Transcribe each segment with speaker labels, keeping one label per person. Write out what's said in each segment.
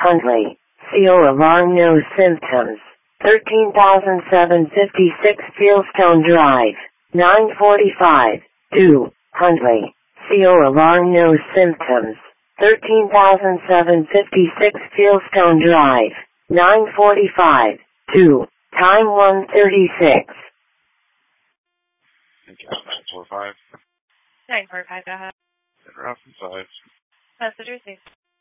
Speaker 1: Huntley. CO alarm, no symptoms. 13,756 Fieldstone Drive. 945. 2. Huntley. CO alarm, no symptoms. 13,756 Fieldstone Drive. 945. 2. Time 1:36.
Speaker 2: 945.
Speaker 3: 945, go ahead.
Speaker 2: Route 5.
Speaker 3: Message received.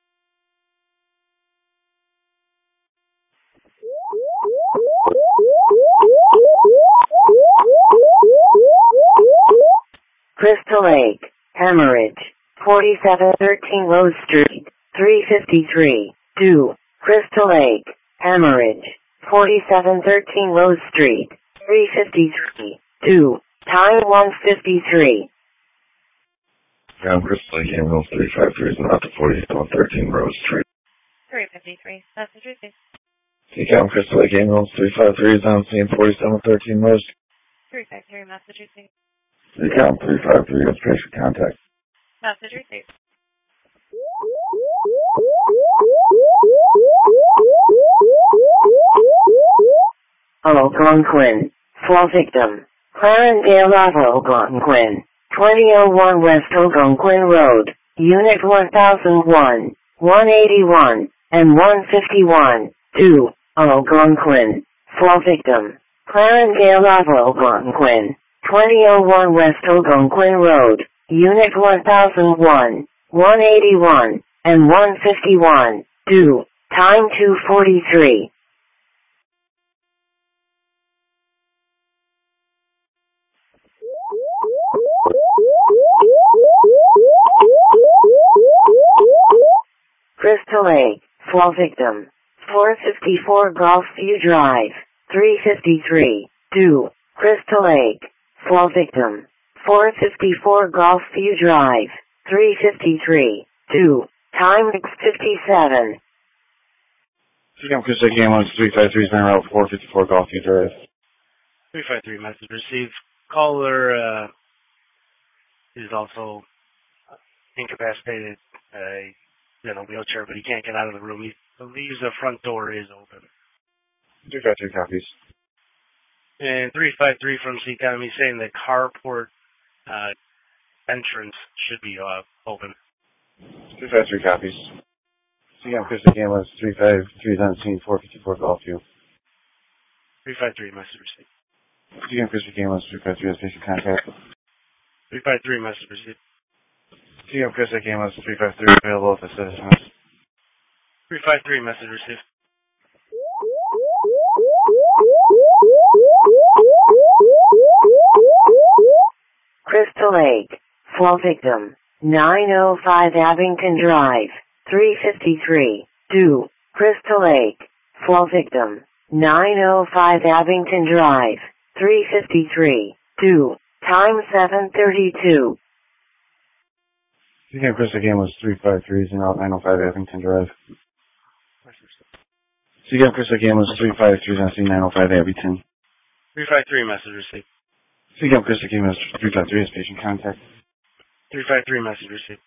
Speaker 1: Crystal Lake. Hemorrhage. 4713 Rose Street. 353. 2. Crystal Lake. Hemorrhage. 4713 Rose Street. 353. 2. Time 1:53.
Speaker 4: Crystal Lake Ambulance 353 is not to 4713 Rose Street.
Speaker 3: 353. Message received.
Speaker 4: Crystal Lake Ambulance 353 is on scene 4713 Rose Street.
Speaker 3: 353. Message received.
Speaker 4: 353 is patient contact.
Speaker 3: Message received.
Speaker 1: Algonquin. Fall victim. Clarendale Ave, Algonquin. 2001 West Algonquin Road. Unit 1001, 181, and 151. 2. Algonquin. Fall victim. Clarendale Ave, Algonquin. 2001 West Algonquin Road. Unit 1001, 181, and 151. 2. Time 2:43. Crystal Lake. Fall victim. 454 Golfview Drive. 353. 2. Crystal Lake. Fall victim. 454 Golfview Drive. 353. 2. Time 6:57.
Speaker 4: Crystal Lake Ambulance 353 is on route 454 Golfview Drive.
Speaker 5: 353, message received. Caller is also incapacitated, in a wheelchair, but he can't get out of the room. He believes the front door is open.
Speaker 4: 353 copies.
Speaker 5: And 353 from CCOM, he's saying the carport entrance should be open.
Speaker 4: 353 copies. Crystal Lake Ambulance 353 is on scene 454 Golfview.
Speaker 5: 353, message received.
Speaker 4: Crystal Lake Ambulance 353 has patient contact.
Speaker 5: 353, message received.
Speaker 4: Crystal Lake Ambulance 353 available if it says
Speaker 5: 353, message received.
Speaker 1: Crystal Lake. Fall victim. 905 Abington Drive. 353. 2. Crystal Lake. Fall victim. 905 Abington Drive. 353. 2. Time 7:32.
Speaker 4: Crystal Lake Ambulance 353 is in route 905 Abington Drive. Crystal Lake Ambulance 353 is on scene 905 Abington.
Speaker 5: 353, message received.
Speaker 4: Crystal Lake Ambulance 353 has patient contact.
Speaker 5: 353, message received.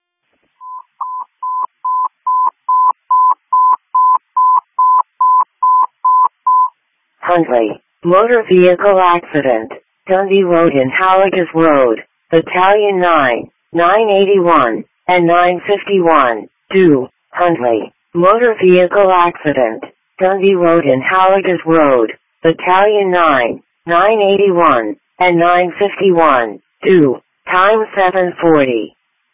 Speaker 1: Huntley. Motor vehicle accident. Dundee Road and Halligus Road. Battalion 9, 981, and 951. 2. Huntley. Motor vehicle accident. Dundee Road and Halligus Road. Battalion 9, 981, and 951. 2. Time 7:40.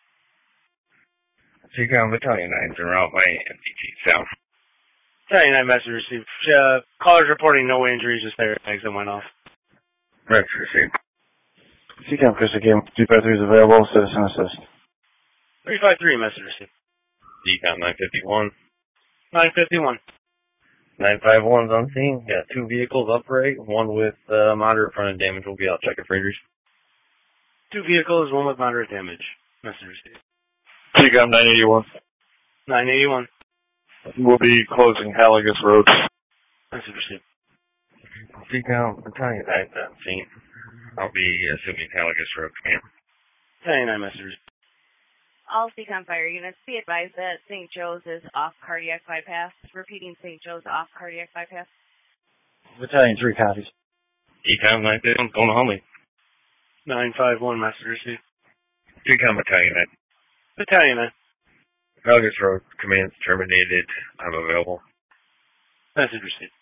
Speaker 4: Battalion 9 is en route by MDT South.
Speaker 5: 99, message received. Caller's reporting no injuries, just their legs that went off.
Speaker 4: Rex received. Crystal Lake Ambulance 353 is available. Citizen assist.
Speaker 5: 353, message received.
Speaker 2: DCOM 951.
Speaker 5: 951.
Speaker 2: 951's on scene. Got 2 vehicles upright. One with moderate front end damage. We'll be out checking for injuries.
Speaker 5: 2 vehicles, one with moderate damage. Message received.
Speaker 2: DCOM 981.
Speaker 5: 981.
Speaker 2: We'll be closing Halligus Road.
Speaker 5: Message received.
Speaker 2: DCOM Battalion 9 on scene. I'll be assuming Halligus Road command.
Speaker 5: 99, message received.
Speaker 3: All CCOM fire units, be advised that St. Joe's is off cardiac bypass. Repeating, St. Joe's off cardiac bypass.
Speaker 6: Battalion 3 copies.
Speaker 2: Econ 951, going to Hunley.
Speaker 5: 951, message received.
Speaker 2: Econ Battalion 9.
Speaker 5: Battalion 9.
Speaker 2: August Road, command's terminated. I'm available.
Speaker 5: Message received.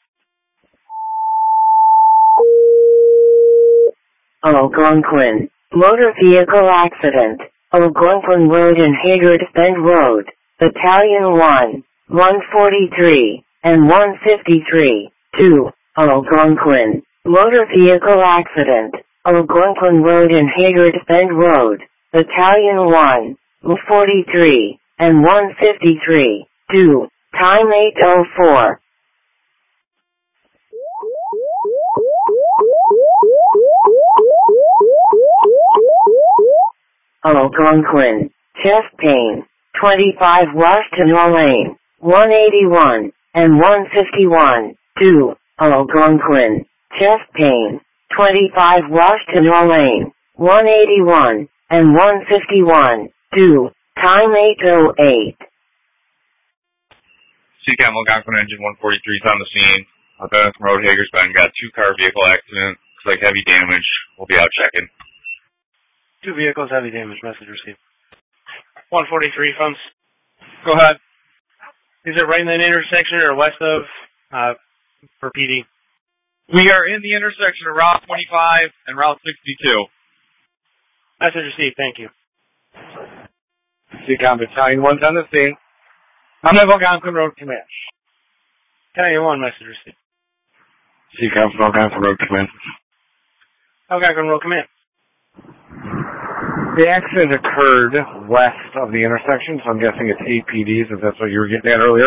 Speaker 1: Algonquin. Motor vehicle accident. Algonquin Road and Hayward Bend Road. Battalion 1, 143, and 153. 2. Algonquin. Motor vehicle accident. Algonquin Road and Hayward Bend Road. Battalion 1, 143, and 153. 2. Time 8:04. Algonquin. Chest pain. 25 Washington Lane. 181 and 151. 2. Algonquin. Chest pain. 25 Washington Lane. 181 and 151. 2. Time 8:08.
Speaker 7: CCAM Algonquin Engine 143 is on the scene. Algonquin Road, Hager's Bend. Got a two-car vehicle accident. Looks like heavy damage. We'll be out checking.
Speaker 5: 2 vehicles, heavy damage, message received. 143, Funds.
Speaker 7: Go ahead.
Speaker 5: Is it right in the intersection or west of, for PD?
Speaker 7: We are in the intersection of Route 25 and Route 62.
Speaker 5: Message received, thank you.
Speaker 6: CCOM Battalion 1's on the scene. I'm the Algonquin Road Command.
Speaker 5: Battalion 1, message received.
Speaker 4: CCOM from Algonquin Road Command.
Speaker 5: Algonquin Road Command.
Speaker 6: The accident occurred west of the intersection, so I'm guessing it's APDs, if that's what you were getting at earlier.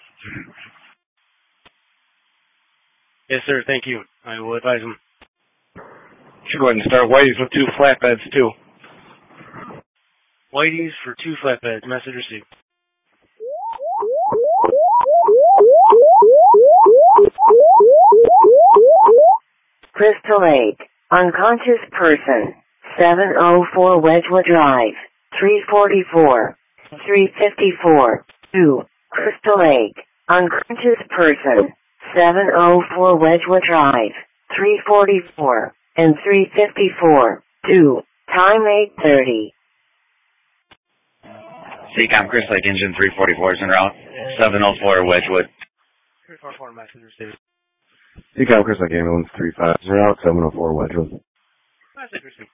Speaker 5: Yes, sir, thank you. I will advise them.
Speaker 6: Should go ahead and start Whitey's with 2 flatbeds, too.
Speaker 5: Whitey's for 2 flatbeds, message received.
Speaker 1: Crystal Lake. Unconscious person. 704 Wedgewood Drive. 344. 354. 2. Crystal Lake. Unconscious person. 704 Wedgewood Drive. 344. And 354. 2. Time 8:30.
Speaker 7: CCOM Crystal Lake Engine 344 is en route. 704 Wedgewood.
Speaker 5: 344, message received.
Speaker 4: CCOM Crystal Lake Ambulance 35 is Route 704 Wedgewood.
Speaker 5: Message received.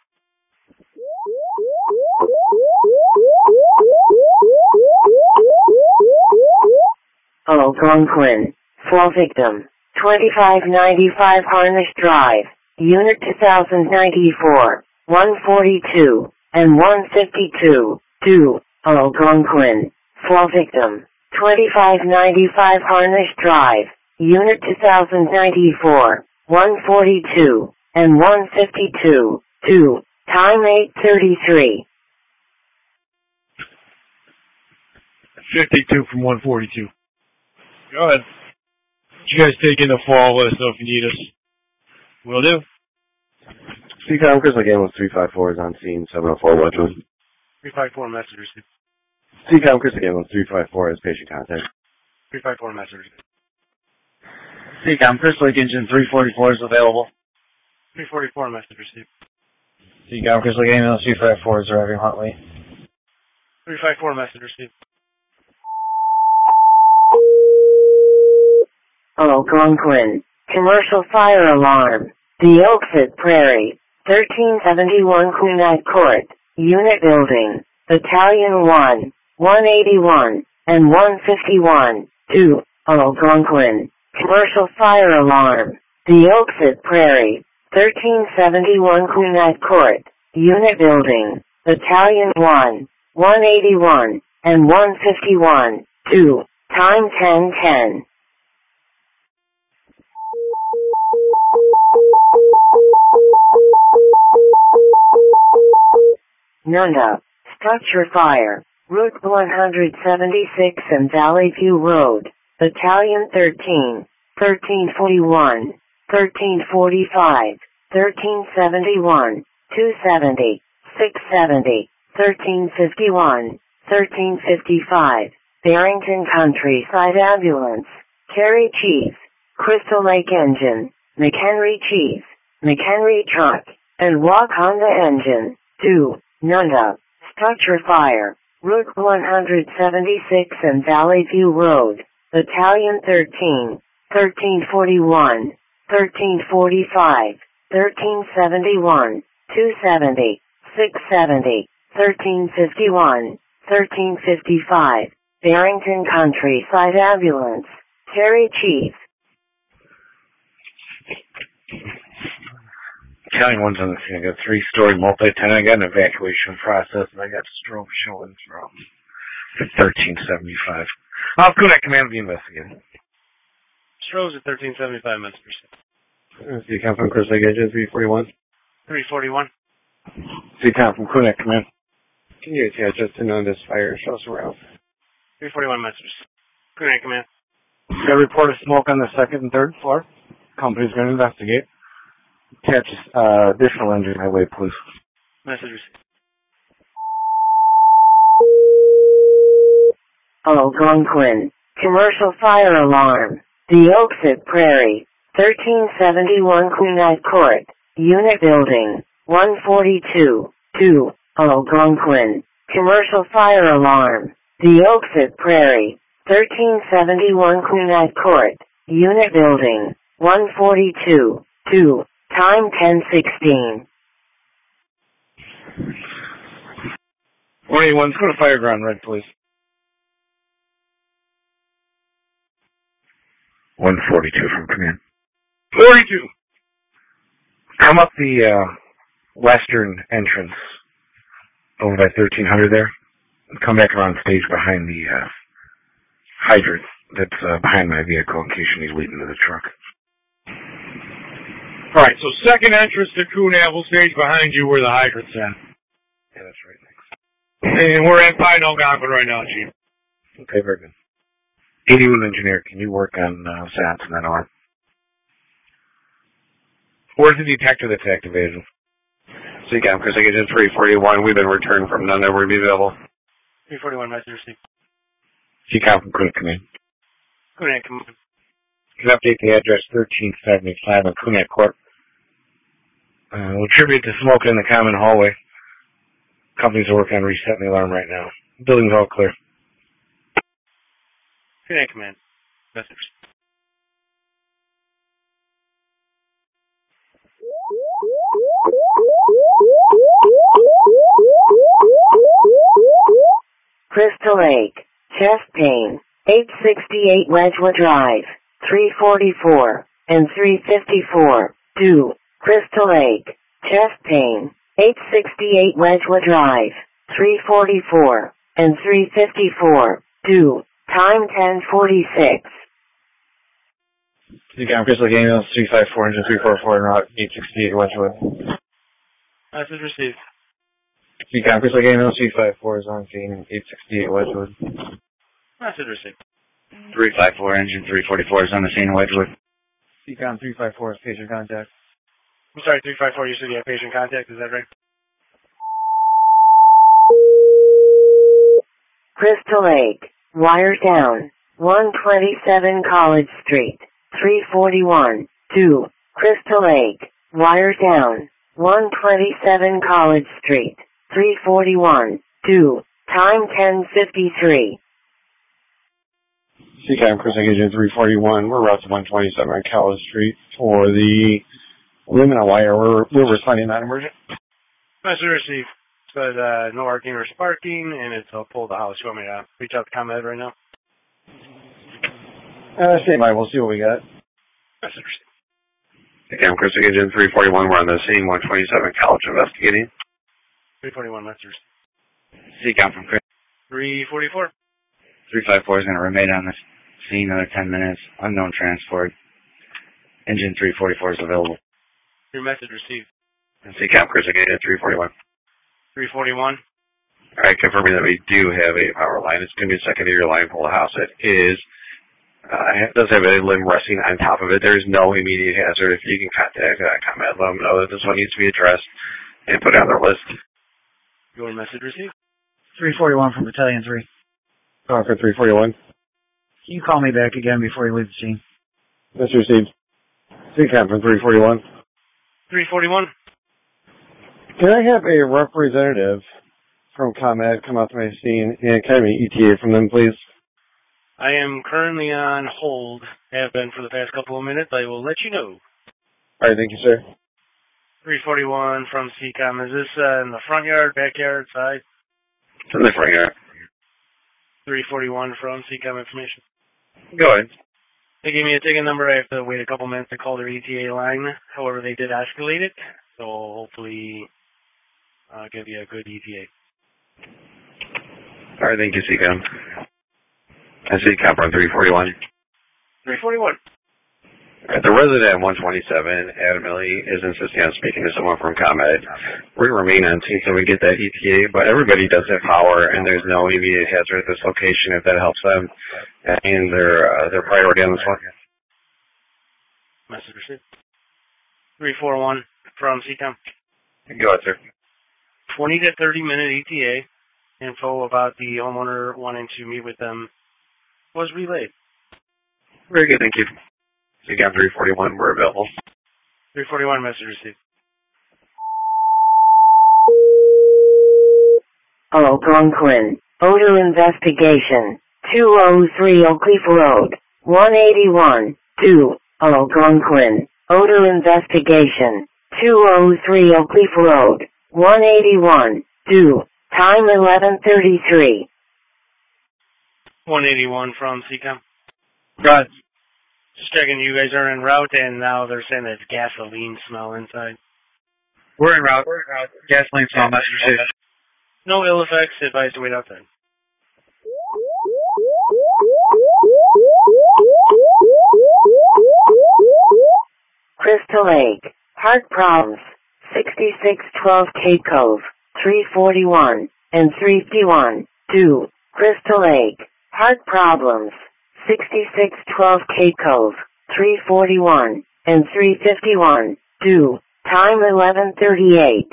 Speaker 1: Algonquin. Fall victim. 2595 Harnish Drive. Unit 2094. 142 and 152. 2. Algonquin. Fall victim. 2595 Harnish Drive. Unit 2094. 142 and 152. 2. Time 8:33.
Speaker 6: 52 from 142. Go ahead. You guys take in the fall, let us know if you need us. Will do.
Speaker 4: CCOM Crystal Lake Ambulance 354 is on scene, 704 Wedgewood.
Speaker 5: 354, message received.
Speaker 4: CCOM Crystal Lake Ambulance 354 is patient contact.
Speaker 5: 354, message received.
Speaker 7: CCOM Crystal Lake Engine 344 is available.
Speaker 5: 344, message received.
Speaker 6: CCOM Crystal Lake Ambulance 354 is arriving Huntley.
Speaker 5: 354, message received.
Speaker 1: Algonquin. Commercial fire alarm. The Oakford Prairie. 1371 Queenite Court. Unit building. Battalion 1, 181, and 151. 2. Algonquin. Commercial fire alarm. The Oakford Prairie. 1371 Queenite Court. Unit building. Battalion 1, 181, and 151. 2. Time 10:10. Nunda. Structure fire. Route 176 and Valley View Road. Battalion 13, 1341, 1345, 1371, 270, 670, 1351, 1355. Barrington Countryside Ambulance. Cary Chief. Crystal Lake Engine. McHenry Chief. McHenry Truck. And Walk Honda Engine. 2. Nunda. Structure Fire. Route 176 and Valley View Road. Battalion 13. 1341. 1345. 1371. 270. 670. 1351. 1355. Barrington Countryside Ambulance. Cary Chief.
Speaker 4: Battalion 1's on the scene. I got a 3-story multi-tenant. I got an evacuation process, and I got strobe showing from 1375. I'll go to command the investigator.
Speaker 5: Strobe's at 1375 minutes per second.
Speaker 4: CCOM from Chris Lake Engine 341.
Speaker 5: 341.
Speaker 4: CCOM from Kunak Command. Can you just in on this fire? Show us around.
Speaker 5: 341 minutes per second. Kunak Command.
Speaker 4: Got a report of smoke on the 2nd and 3rd floor. Company's going to investigate. Catch additional engine highway, please.
Speaker 5: Message received.
Speaker 1: Algonquin. Commercial fire alarm. The Oaks at Prairie. 1371 Queenite Court. Unit building. 142. 2. Algonquin. Commercial fire alarm. The Oaks at Prairie. 1371 Queenite Court. Unit building. 142. 2. Time 10:16.
Speaker 4: 181's go to fire ground red, please. 142 from command. 42! Come up the western entrance over by 1300 there. And come back around stage behind the hydrant that's behind my vehicle in case you need lead into the truck.
Speaker 6: Alright, so second entrance to Coonaville stage behind you where the hydrant's at.
Speaker 4: Yeah, that's right. Thanks.
Speaker 6: And we're at Pine Algonquin right now, Chief.
Speaker 4: Okay, very good. 81 engineer, can you work on SATs and that arm? Where's the detector that's activated?
Speaker 8: CCOM, Chris Lake Engine 341. We've been returned from none that would be available.
Speaker 5: 341 message received.
Speaker 4: CCOM from Kunak Command.
Speaker 5: Kunak Command.
Speaker 4: Can update the address 1375 on Kunak Court. We'll attribute the smoke in the common hallway. Companies are working on resetting the alarm right now. Building's all clear.
Speaker 5: Kunak Command. Message.
Speaker 1: Crystal Lake. Chest pain. 868 Wedgewood Drive. 344 and 354. 2. Crystal Lake. Chest pain. 868 Wedgewood Drive. 344 and 354. 2. Time 10:46.
Speaker 4: CCOM, Chris Lake Engine 354 engine 344 and route 868 Wedgewood.
Speaker 5: Message received.
Speaker 4: CCOM, Chris Lake Engine 354 is on scene 868 Wedgewood.
Speaker 5: Message received.
Speaker 8: 354 engine 344 is on the scene in Wedgewood.
Speaker 4: CCOM 354 is patient contact.
Speaker 5: I'm sorry, 354, you said you have patient contact, is that right?
Speaker 1: Crystal Lake. Wire down. 127 College Street. 341. 2. Crystal Lake. Wire down. 127 College Street. 341. 2. Time 10:53.
Speaker 4: CCOM, Chris Lake Engine 341. We're route to 127 on College Street for the luminous wire. We're responding non-emergent.
Speaker 5: Message received. Said no arcing or sparking, and it's a pull the house. You want me to reach out to ComEd right now?
Speaker 4: Stay by. We'll see what we got.
Speaker 5: Message received.
Speaker 8: CCOM, Chris Lake Engine 341. We're on the scene 127 College investigating.
Speaker 5: 341 message received.
Speaker 8: CCOM from Chris.
Speaker 5: 344.
Speaker 8: 354 is going to remain on the scene another 10 minutes. Unknown transport. Engine 344 is available.
Speaker 5: Your message received.
Speaker 8: CCOM, Chris Lake Engine 341.
Speaker 5: 341.
Speaker 8: All right, confirming that we do have a power line. It's going to be a secondary line for the house. It does have a limb resting on top of it. There is no immediate hazard. If you can contact ComEd, let them know that this one needs to be addressed and put on their list.
Speaker 5: Your message received.
Speaker 9: 341 from Battalion 3.
Speaker 4: Concord 341.
Speaker 9: Can you call me back again before you leave the scene?
Speaker 4: Mr. Received. CCAM from 341.
Speaker 5: 341.
Speaker 4: Can I have a representative from ComEd come out to my scene and can I have an ETA from them, please?
Speaker 5: I am currently on hold. Have been for the past couple of minutes. I will let you know.
Speaker 4: All right, thank you, sir.
Speaker 5: 341 from CCOM. Is this in the front yard, backyard, side?
Speaker 8: It's in the front yard.
Speaker 5: 341 from CCOM information.
Speaker 8: Go ahead.
Speaker 5: They gave me a ticket number. I have to wait a couple minutes to call their ETA line. However, they did escalate it, so hopefully I'll give you a good ETA.
Speaker 8: All right, thank you, CCOM. I see COM from 341.
Speaker 5: 341.
Speaker 8: The resident at 127 adamantly is insisting on speaking to someone from ComEd. We're going to remain on scene until we get that ETA, but everybody does have power, and there's no immediate hazard at this location if that helps them and their priority on this one.
Speaker 5: Message received. 341 from CCOM.
Speaker 8: Go ahead, sir.
Speaker 5: 20 to 30 minute ETA info about the homeowner wanting to meet with them was relayed.
Speaker 8: Very good, thank you. CCOM 341, we're available.
Speaker 5: 341 message received.
Speaker 1: Algonquin. Odor investigation. 203 O'Cliff Road. 181. 2. Algonquin. Odor investigation. 203 O'Cliff Road. 181. 2. Time 11:33.
Speaker 5: 181 from CCOM.
Speaker 9: Got it.
Speaker 5: Just checking, you guys are en route, and now they're saying that it's gasoline smell inside.
Speaker 9: We're en route. Gasoline smell, message received.
Speaker 5: No ill effects. Advised to wait outside.
Speaker 1: Crystal Lake. Heart problems. 6612 Cape Cove. 341 and 351. 2. Crystal Lake. Heart problems. 6612 Cape Cove. 341 and 351. 2. Time 11:38.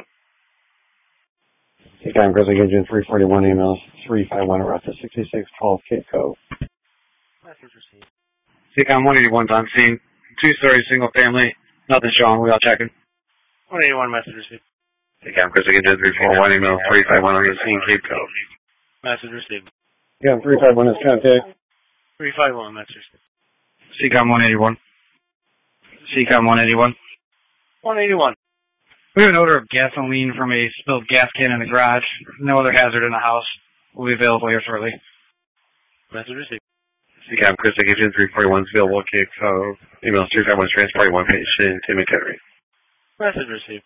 Speaker 4: CCOM Grizzly Agent 341 emails 351 arrest at 6612 Cape Cove.
Speaker 5: Message received.
Speaker 9: CCOM 181's on scene. 2-story single family. Nothing showing. We all checking.
Speaker 5: 181 message received.
Speaker 8: CCOM Grizzly Agent 341 emails 351 on the scene, Cape Cove.
Speaker 5: Message received.
Speaker 4: Yeah, 351 is contact.
Speaker 5: 351 message received.
Speaker 9: CCOM 181. CCOM 181.
Speaker 5: 181.
Speaker 9: We have an odor of gasoline from a spilled gas can in the garage. No other hazard in the house. Will be available here shortly.
Speaker 5: Message received.
Speaker 8: CCOM Grizzly Agent 341 is available, Cape Cove. Emails 351 transport 1 patient to McHenry.
Speaker 5: Message received.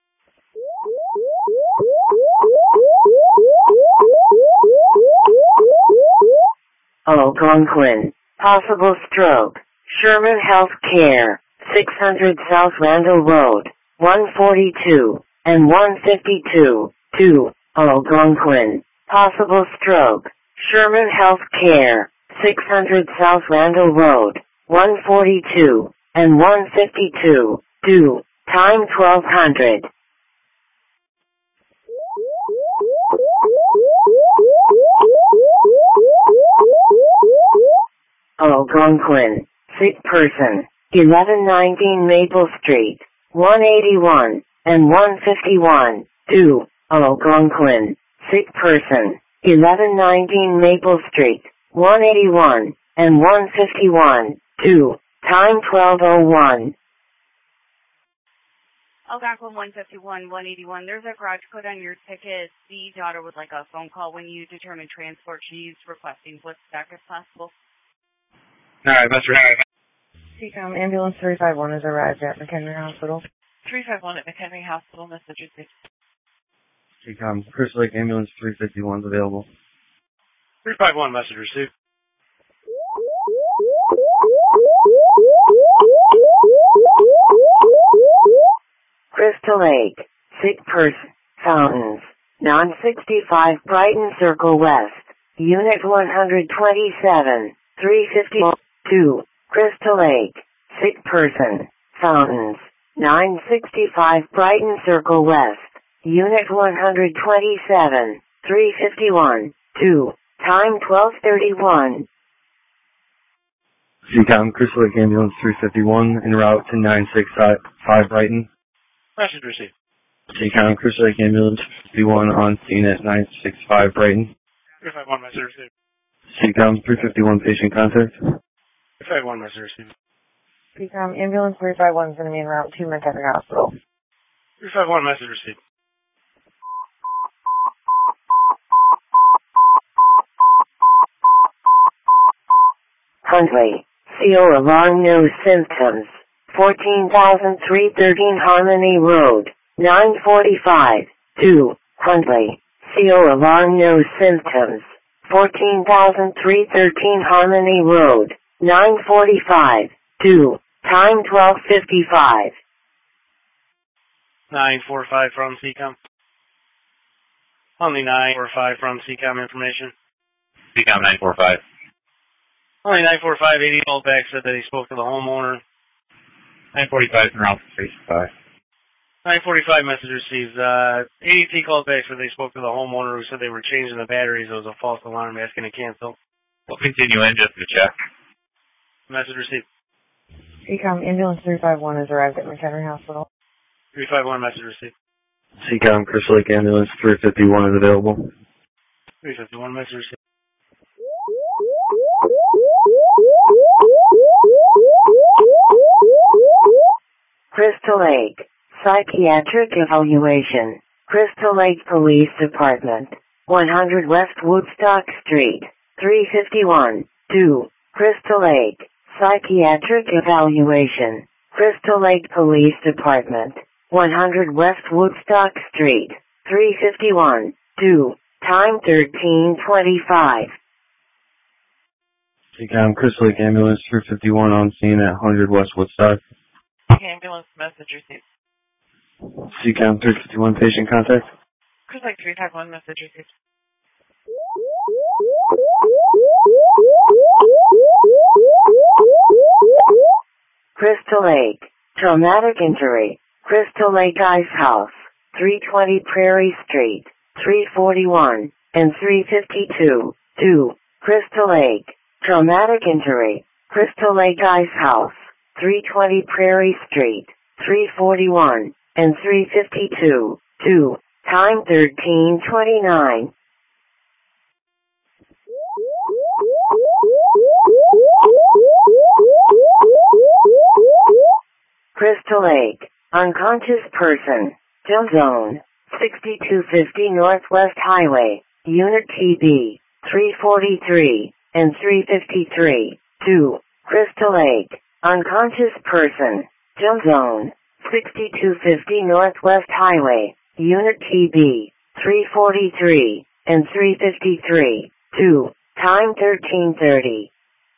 Speaker 1: Algonquin. Possible stroke. Sherman Health Care. 600 South Randall Road. 142 and 152. 2. Algonquin. Possible stroke. Sherman Health Care. 600 South Randall Road. 142 and 152. 2. Time 1200. Algonquin. Sick person. 1119 Maple Street. 181 and 151. 2. Algonquin. Sick person. 1119 Maple Street. 181 and 151. 2. Time 1201.
Speaker 3: Algonquin 151, 181. There's a garage code on your ticket. The daughter would like a phone call when you determine transport. She's requesting Woodstock if possible.
Speaker 9: All right, that's right.
Speaker 10: CCOM ambulance 351 has arrived at McHenry Hospital.
Speaker 3: 351 at McHenry Hospital. Message received.
Speaker 4: CCOM Crystal Lake Ambulance 351 is available.
Speaker 5: 351 message received.
Speaker 1: Crystal Lake. Sick person. Fountains. Non-65 Brighton Circle West. Unit 127. 352. Crystal Lake. Sick person. Fountains. 965 Brighton Circle West. Unit 127. 351. 2. Time 12:31.
Speaker 11: CCOM, Crystal Lake Ambulance 351, en route to 965 Brighton.
Speaker 5: Message received.
Speaker 11: CCOM, Crystal Lake Ambulance 51 on scene at 965 Brighton.
Speaker 5: 351, message received.
Speaker 11: CCOM, 351 patient contact.
Speaker 5: 351, message received.
Speaker 10: CCOM, ambulance 351 is going to be en route to McHenry Hospital.
Speaker 5: 351, message received.
Speaker 1: Huntley. CO alarm, no symptoms. 14,313 Harmony Road. 945. 2. Huntley. CO alarm, no symptoms. 14,313 Harmony Road. 945. 2. Time 12:55.
Speaker 5: 945 from CCOM. Only 945 from CCOM information.
Speaker 7: CCOM 945.
Speaker 5: Only 945, ADT called back, said that he spoke to the homeowner.
Speaker 7: 945 and route 365.
Speaker 5: 945 message received. ADT called back, said they spoke to the homeowner who said they were changing the batteries. It was a false alarm asking to cancel.
Speaker 7: We'll continue in just to check.
Speaker 5: Message received.
Speaker 10: CCOM, ambulance 351 has arrived at McHenry Hospital.
Speaker 5: 351 message received.
Speaker 11: CCOM, Crystal Lake Ambulance 351 is available.
Speaker 5: 351 message received.
Speaker 1: Crystal Lake. Psychiatric evaluation. Crystal Lake Police Department. 100 West Woodstock Street. 351. 2. Crystal Lake. Psychiatric evaluation. Crystal Lake Police Department. 100 West Woodstock Street. 351. 2. Time 13:25.
Speaker 11: CCOM, Crystal Lake Ambulance 351 on scene at 100 West Woodstock.
Speaker 12: Ambulance message received.
Speaker 11: CCOM, 351 patient contact.
Speaker 12: Crystal Lake 351 message received.
Speaker 1: Crystal Lake. Traumatic injury. Crystal Lake Ice House. 320 Prairie Street. 341 and 352. 2. Crystal Lake. Traumatic injury. Crystal Lake Ice House. 320 Prairie Street. 341 and 352. 2. Time 13:29. Crystal Lake. Unconscious person. Jump zone. 6250 Northwest Highway. Unit TB. 343 and 353. 2. Crystal Lake. Unconscious person. Jump zone. 6250 Northwest Highway. Unit TB. 343 and 353. 2. Time 13:30.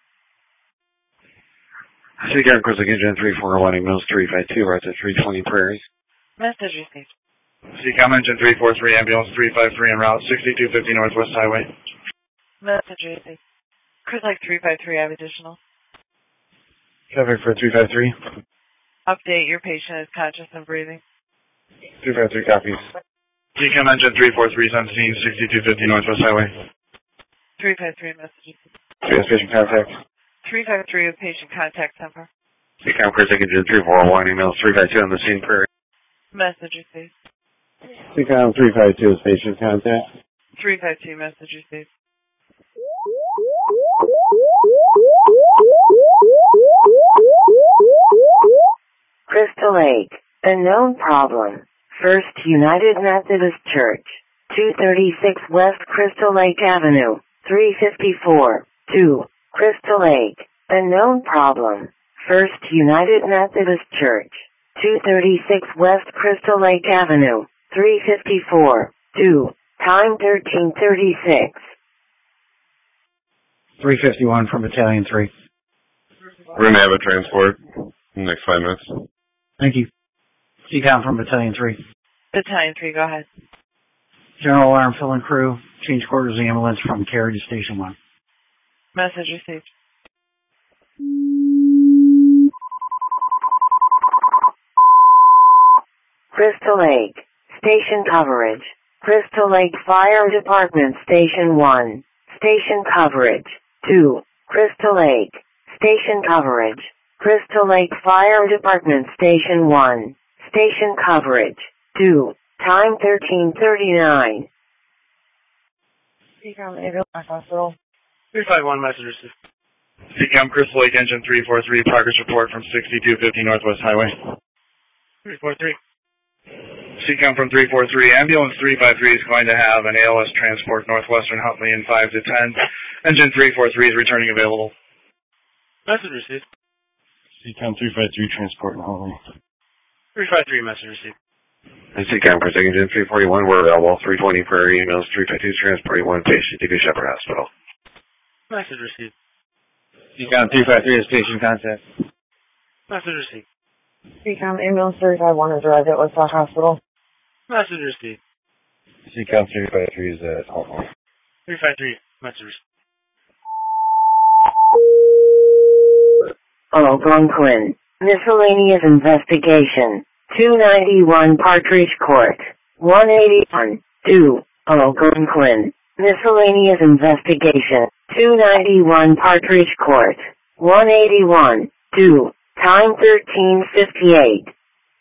Speaker 8: CCOM, Crystal Lake Engine 341, Mills 352, right at 320 Prairie.
Speaker 12: Message received.
Speaker 13: CCOM Engine 343, Ambulance 353 en route 6250 Northwest Highway.
Speaker 12: Message received. Crystal Lake 353, I have additional.
Speaker 13: Traffic for 353.
Speaker 12: Update, your patient is conscious and breathing.
Speaker 13: 353 copies. CCOM Engine 343, on scene 6250 Northwest Highway.
Speaker 12: 353 message received.
Speaker 13: Yes, patient contact.
Speaker 12: 353 with patient contact center.
Speaker 8: CCOM, Crystal Lake Engine 341, emails 352 on the scene, Prairie.
Speaker 12: Message received.
Speaker 11: CCOM 352 is patient contact.
Speaker 12: 352 message received.
Speaker 1: Crystal Lake. Unknown problem. First United Methodist Church. 236 West Crystal Lake Avenue. 354. 2. Crystal Lake. Unknown problem. First United Methodist Church. 236 West Crystal Lake Avenue. 354. 2. Time 13:36.
Speaker 9: 351 from Battalion 3.
Speaker 7: We're going to have a transport in the next 5 minutes.
Speaker 9: Thank you. CCOM from Battalion 3.
Speaker 12: Battalion 3, go ahead.
Speaker 9: General alarm, fill and crew. Change quarters of the ambulance from Cary to Station 1.
Speaker 12: Message received.
Speaker 1: Crystal Lake. Station coverage. Crystal Lake Fire Department Station 1. Station coverage. 2. Crystal Lake. Station coverage. Crystal Lake Fire Department Station 1. Station coverage. 2. Time 13:39.
Speaker 10: CCOM Ambulance Hospital.
Speaker 5: 351 message received.
Speaker 13: CCOM Crystal Lake Engine 343, progress report from 6250 Northwest Highway.
Speaker 5: 343.
Speaker 13: CCOM from 343, ambulance 353 is going to have an ALS transport Northwestern Huntley in 5 to 10. Engine 343 is returning available.
Speaker 5: Message received.
Speaker 6: CCOM 353 transport in Huntley.
Speaker 5: 353 message received.
Speaker 8: CCOM for Engine 341, we're available. 320 Prairie, ambulance 352 transporting one patient to Shepherd Hospital.
Speaker 5: Message received.
Speaker 9: CCOM 353 is station contact.
Speaker 5: Message received.
Speaker 10: CCOM Ambulance 351 has arrived at Woodstock Hospital.
Speaker 5: Message received.
Speaker 6: CCOM 353 is at Huntley.
Speaker 5: 353 message received.
Speaker 1: Algonquin. Miscellaneous investigation. 291 Partridge Court. 181. 2. Algonquin. Miscellaneous investigation. 291 Partridge Court. 181. 2. Time 13:58.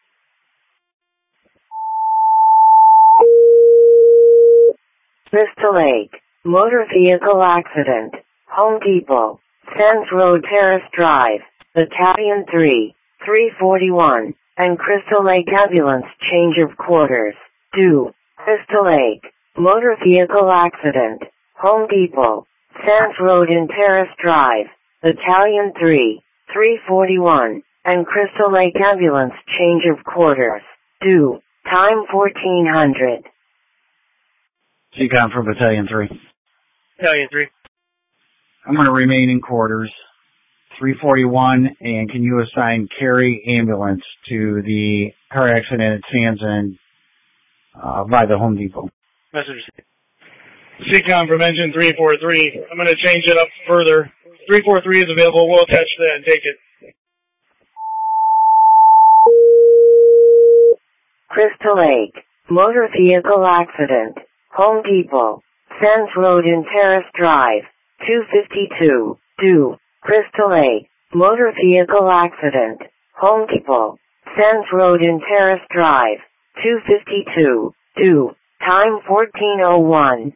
Speaker 1: Crystal Lake. Motor vehicle accident. Home Depot. Sands Road Terrace Drive. Battalion 3. 341. And Crystal Lake Ambulance change of quarters. 2. Crystal Lake. Motor vehicle accident. Home Depot. Sands Road and Terrace Drive. Battalion 3. 341. And Crystal Lake Ambulance change of quarters. 2. Time 1400.
Speaker 9: CCOM from Battalion 3.
Speaker 5: Battalion 3.
Speaker 9: I'm going to remain in quarters. 341, and can you assign Cary Ambulance to the car accident at Sands and by the Home Depot?
Speaker 5: Message received.
Speaker 13: CCOM from Engine 343, I'm going to change it up further. 343 is available, we'll attach that and take it.
Speaker 1: Crystal Lake. Motor vehicle accident. Home Depot. Sands Road and Terrace Drive. 252. 2. Crystal Lake. Motor vehicle accident. Home Depot. Sands Road and Terrace Drive. 252. 2. Time 14:01.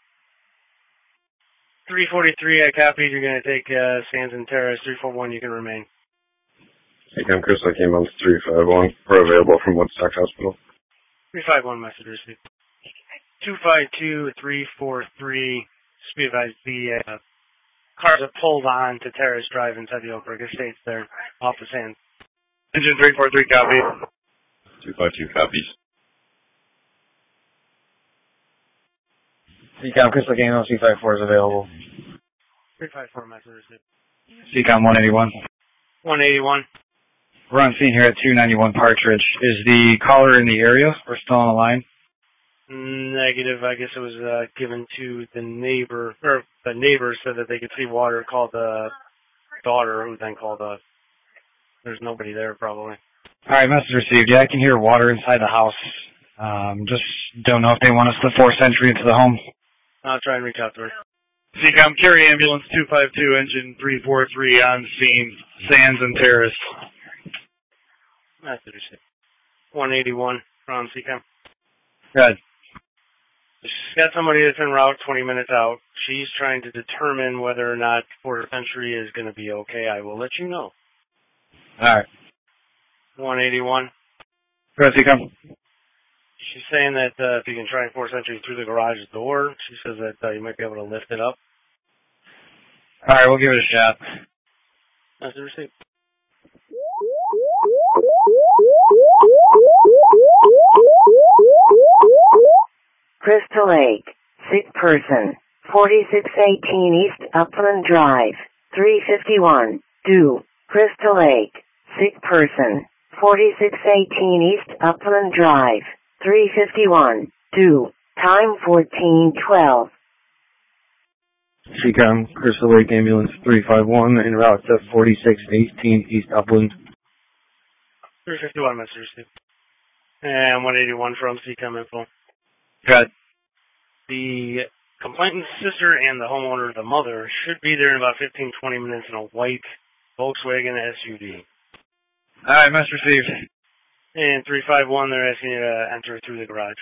Speaker 5: 343, I copied. You're going to take Sands and Terrace. 341, you can remain.
Speaker 8: CCOM Crystal Lake ambulance 351, we're available from Woodstock Hospital.
Speaker 5: 351 message received. 252, 343, speed advised, the cars are pulled on to Terrace Drive inside the Oak Brook Estates there, off the Sands.
Speaker 13: Engine 343, copy.
Speaker 7: 252 copies.
Speaker 9: CCOM Crystal Lake Ambulance 354 is available.
Speaker 5: 354 message received.
Speaker 9: CCOM 181.
Speaker 5: 181.
Speaker 9: We're on scene here at 291 Partridge. Is the caller in the area or still on the line?
Speaker 5: Negative. I guess it was given to the neighbor, or the neighbor said that they could see water, called the daughter, who then called us. There's nobody there, probably.
Speaker 9: All right, message received. Yeah, I can hear water inside the house. Just don't know if they want us to force entry into the home.
Speaker 5: I'll try and reach out to her.
Speaker 13: CCOM Cary Ambulance 252, Engine 343 on scene, Sands and Terrace.
Speaker 5: Message received. 181 from CCOM.
Speaker 9: Good.
Speaker 5: She's got somebody that's en route 20 minutes out. She's trying to determine whether or not force entry is going to be okay. I will let you know.
Speaker 9: All right.
Speaker 5: 181.
Speaker 9: Good, CCOM.
Speaker 5: She's saying that if you can try and force entry through the garage door, she says that you might be able to lift it up.
Speaker 9: All right, we'll give it a shot.
Speaker 5: That's the receipt.
Speaker 1: Crystal Lake. Sick person. 4618 East Upland Drive. 351. 2. Crystal Lake. Sick person. 4618 East Upland Drive. 351. 2. Time 14:12.
Speaker 11: CCOM Crystal Lake Ambulance 351 en route to 4618 East Upland.
Speaker 5: 351 message received. And 181 from CCOM info.
Speaker 4: Good.
Speaker 5: The complainant's sister and the homeowner, the mother, should be there in about 15-20 minutes in a white Volkswagen SUV.
Speaker 13: All right, message received.
Speaker 5: And 351, they're asking you to enter through the garage.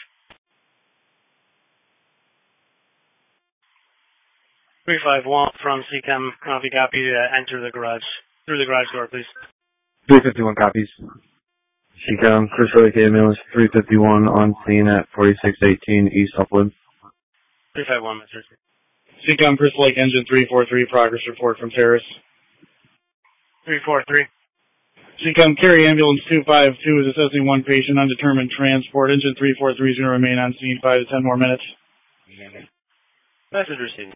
Speaker 5: 351 from CCAM, copy, enter the garage, through the garage door, please.
Speaker 11: 351 copies. CCAM, Crystal Lake Ambulance 351 on scene at 4618 East Upland.
Speaker 5: 351, Mr.
Speaker 13: CCAM, Crystal Lake Engine 343, progress report from Terrace.
Speaker 5: 343.
Speaker 13: CCAM, Cary Ambulance 252 is assessing one patient, undetermined transport. Engine 3430 remain on scene 5 to 10 more minutes.
Speaker 5: Message received.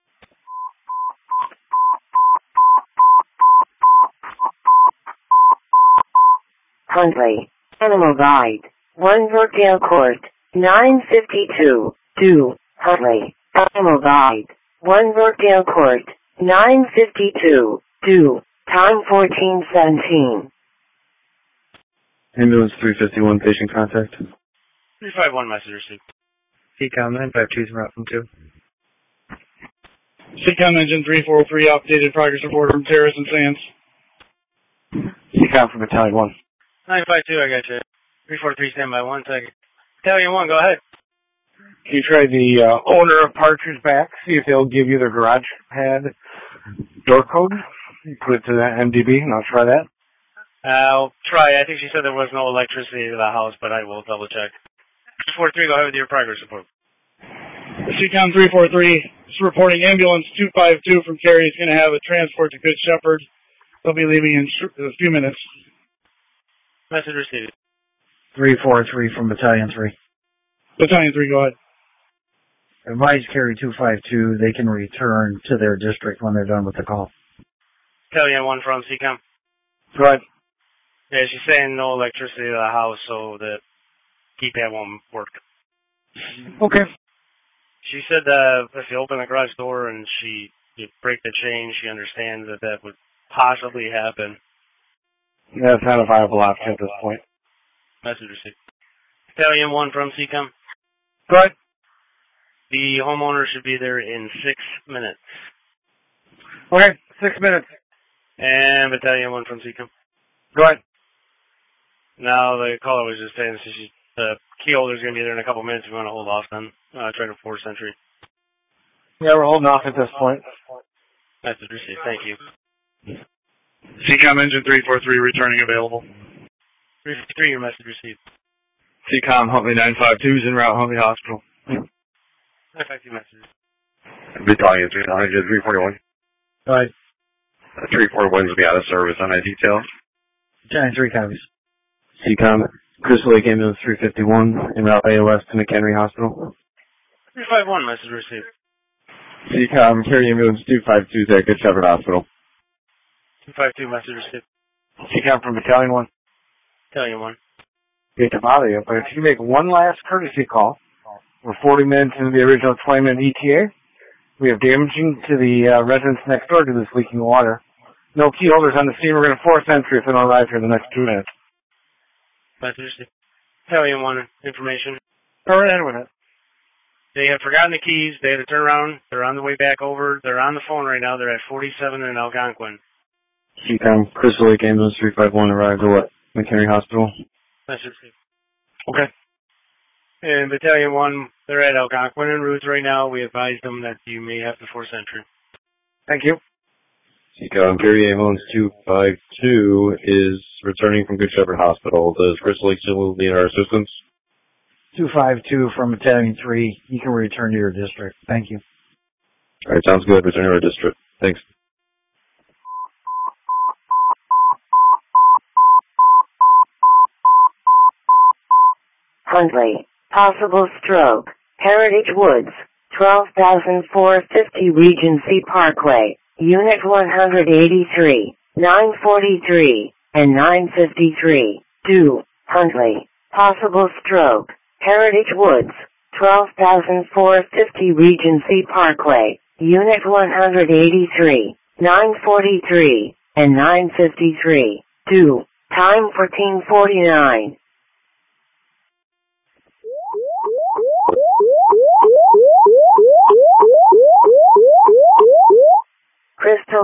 Speaker 1: Huntley. Animal Guide. 1 Brookdale Court. 952. Do. Huntley. Animal Guide. 1 Brookdale Court. 952. Do. Time 14:17.
Speaker 11: Ambulance 351, patient contact.
Speaker 5: 351, message received.
Speaker 11: CCAM 952 is route from 2.
Speaker 13: CCAM, Engine 343, updated progress report from Terrace and Sands.
Speaker 4: CCAM from Battalion 1.
Speaker 5: 952, I got you. 343, stand by 1 second. Battalion 1, go ahead.
Speaker 4: Can you try the owner of Partridge back? See if they'll give you their garage pad door code. You put it to the MDB, and I'll try that.
Speaker 5: I'll try. I think she said there was no electricity to the house, but I will double check. 343, go ahead with your progress report.
Speaker 13: CCAM 343 is reporting ambulance 252 from Cary is going to have a transport to Good Shepherd. They'll be leaving in a few minutes.
Speaker 5: Message received.
Speaker 9: 343 from Battalion 3.
Speaker 13: Battalion 3, go ahead.
Speaker 9: Advise Cary 252 they can return to their district when they're done with the call.
Speaker 5: Battalion 1 from CCAM.
Speaker 4: Go ahead.
Speaker 5: Yeah, she's saying no electricity to the house, so the keypad won't work.
Speaker 4: Okay.
Speaker 5: She said if you open the garage door and you break the chain, she understands that would possibly happen.
Speaker 4: That's not a viable option at this point.
Speaker 5: Message received. Battalion 1 from CCAM.
Speaker 4: Go ahead.
Speaker 5: The homeowner should be there in 6 minutes.
Speaker 4: Okay, 6 minutes.
Speaker 5: And Battalion 1 from CCAM.
Speaker 4: Go ahead.
Speaker 5: Now, the caller was just saying the key holder's going to be there in a couple minutes if you want to hold off then. Try to 4th century.
Speaker 4: Yeah, we're holding off at this point.
Speaker 5: Message received. Thank you.
Speaker 13: CCAM, Engine 343, returning available.
Speaker 5: 343, your message received.
Speaker 6: CCOM, Huntley 952 is en route, Huntley Hospital.
Speaker 5: 952 messages.
Speaker 8: Battalion 341.
Speaker 9: Go ahead.
Speaker 8: 341 will be out of service on that detail.
Speaker 9: Battalion 3 copies.
Speaker 11: CCAM, Crystal Lake Ambulance 351 en route AOS to McHenry Hospital.
Speaker 5: 351, message received.
Speaker 11: CCAM, Cary Ambulance 252 is at Good Shepherd Hospital.
Speaker 5: 252, message received.
Speaker 4: CCAM from Battalion 1.
Speaker 5: Battalion 1.
Speaker 4: Hate to bother you, but if you make one last courtesy call, we're 40 minutes into the original 20-minute ETA. We have damaging to the residents next door to this leaking water. No key holders on the scene. We're going to 4th entry if they don't arrive here in the next 2 minutes.
Speaker 5: Message received. Battalion 1, information.
Speaker 4: Go right ahead with it.
Speaker 5: They have forgotten the keys. They had to turn around. They're on the way back over. They're on the phone right now. They're at 47 in Algonquin.
Speaker 11: CCAM, Crystal Lake Ambulance 351 arrived at what? McHenry Hospital.
Speaker 5: Message received.
Speaker 4: Okay.
Speaker 5: And Battalion 1, they're at Algonquin en route right now. We advised them that you may have the 4th entry.
Speaker 4: Thank you.
Speaker 11: CCAM, Cary Ambulance 252 is returning from Good Shepherd Hospital. Does Crystal Lake still need our assistance?
Speaker 9: 252 from Battalion 3. You can return to your district. Thank you.
Speaker 11: All right, sounds good. Return to our district. Thanks.
Speaker 1: Huntley. Possible stroke. Heritage Woods. 12,450 Regency Parkway. Unit 183, 943, and 953. Do. Huntley. Possible stroke. Heritage Woods. 12,450 Regency Parkway. Unit 183, 943, and 953. Do. Time 14:49.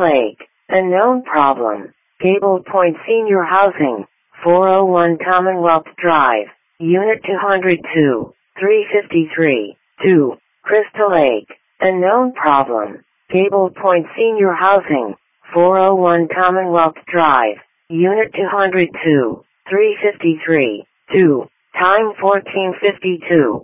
Speaker 1: Lake, unknown problem. Gable Point Senior Housing, 401 Commonwealth Drive, Unit 202, 353, 2, Crystal Lake, unknown problem. Gable Point Senior Housing, 401 Commonwealth Drive, Unit 202, 353, 2, time 1452.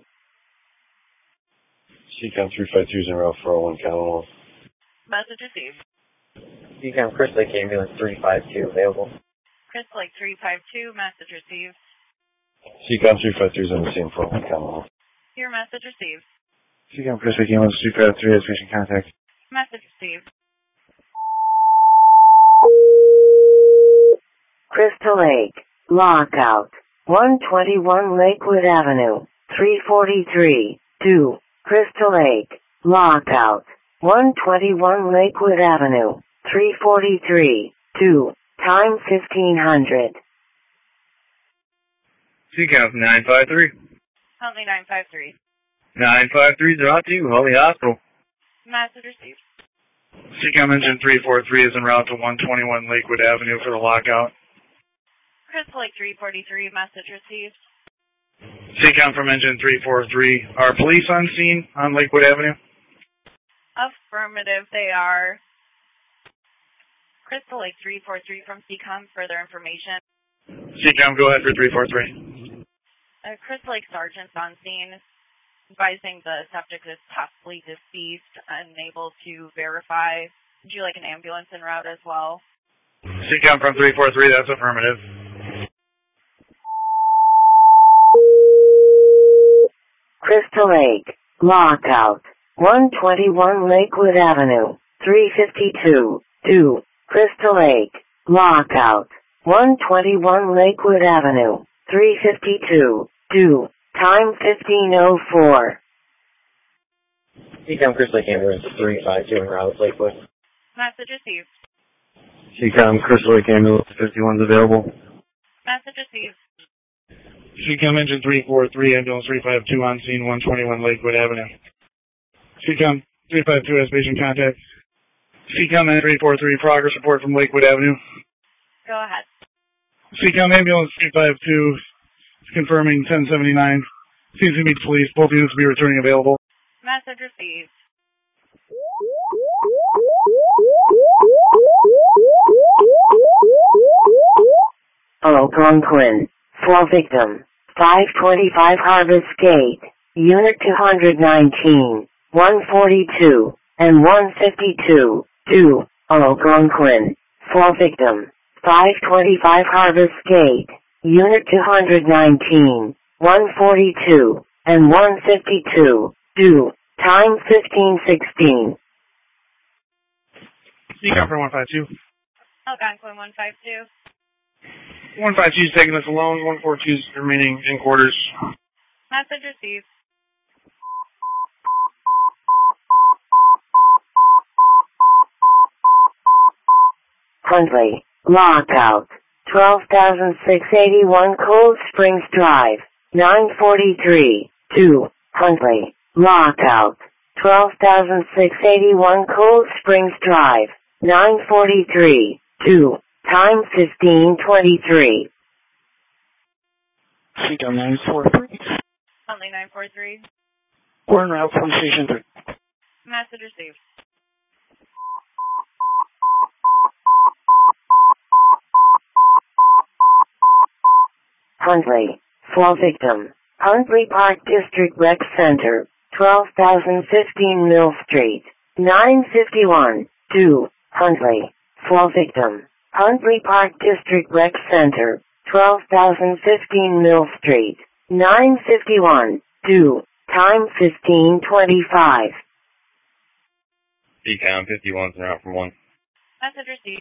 Speaker 11: CCOM 352 is en route 401 Commonwealth.
Speaker 12: Message received.
Speaker 2: CCOM Crystal Lake Ambulance 352 available.
Speaker 12: Crystal Lake 352, message received.
Speaker 11: CCOM 353 is on the scene 401 Commonwealth.
Speaker 12: Your message received.
Speaker 4: CCOM Crystal Lake Ambulance 353 has patient contact.
Speaker 12: Message received.
Speaker 1: Crystal Lake, lockout, 121 Lakewood Avenue, 343, 2, Crystal Lake, lockout, 121 Lakewood Avenue, 343, 2, time 1500.
Speaker 13: CCOM 953.
Speaker 12: Huntley 953.
Speaker 13: 953 is out to you, Huntley Hospital.
Speaker 12: Message received.
Speaker 13: CCOM engine 343 is en route to 121 Lakewood Avenue for the lockout.
Speaker 12: Crystal Lake 343, message received.
Speaker 13: CCOM from engine 343. Are police on scene on Lakewood Avenue?
Speaker 12: Affirmative, they are. Crystal Lake 343 from CCOM, further information.
Speaker 13: CCOM, go ahead for 343.
Speaker 12: Crystal Lake Sergeant's on scene, advising the subject is possibly deceased, unable to verify. Would you like an ambulance en route as well?
Speaker 13: CCOM from 343, that's affirmative.
Speaker 1: Crystal Lake, lockout, 121 Lakewood Avenue, 352, 2, Crystal Lake, lockout, 121 Lakewood Avenue, 352, 2, time 1504.
Speaker 2: CCOM Crystal Lake Ambulance 352 en route Lakewood.
Speaker 12: Message received.
Speaker 11: CCOM Crystal Lake Ambulance 51 is available.
Speaker 12: Message received.
Speaker 13: CCOM engine 343, ambulance 352 on scene 121 Lakewood Avenue. CCOM 352 has patient contact. CCOM engine 343, progress report from Lakewood Avenue.
Speaker 12: Go ahead.
Speaker 13: CCOM ambulance 352 is confirming 1079. Seems to meet police. Both units will be returning available.
Speaker 12: Message received.
Speaker 1: Algonquin, 4 victim, 525 Harvest Gate, Unit 219, 142, and 152, 2, Algonquin, 4 victim, 525 Harvest Gate, Unit 219, 142, and 152, 2, time 1516.
Speaker 13: CCOM for 152.
Speaker 12: Algonquin 152.
Speaker 13: 152 is taking us alone. 142 is remaining in quarters.
Speaker 12: Message received.
Speaker 1: Huntley, lockout, 12,681 Cold Springs Drive, 943, 2, Huntley, lockout, 12,681 Cold Springs Drive, 943, 2, time 1523.
Speaker 14: CCOM 943.
Speaker 12: Huntley 943.
Speaker 14: We're en route from Station 3.
Speaker 12: Message received.
Speaker 1: Huntley, 4 victim, Huntley Park District Rec Center, 12,015 Mill Street, 951, 2, Huntley, 4 victim, Huntley Park District Rec Center, 12,015 Mill Street, 951, 2, time 1525.
Speaker 2: CCOM 51's en route from 1.
Speaker 12: Message received.